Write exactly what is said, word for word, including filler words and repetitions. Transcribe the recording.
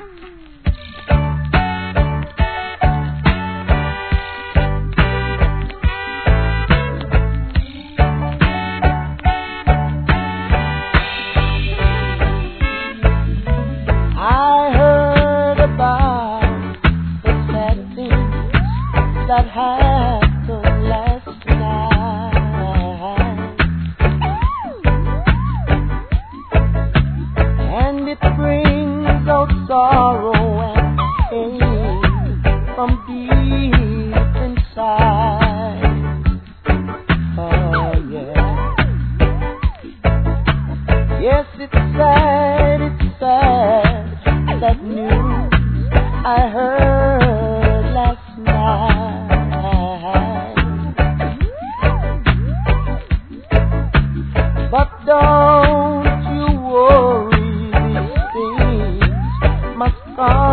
That happened last night, and it brings out sorrow and pain from deep inside. Oh yeah, yes, it's sad, it's sad, that news I heard last night. But don't you worry, these things must come.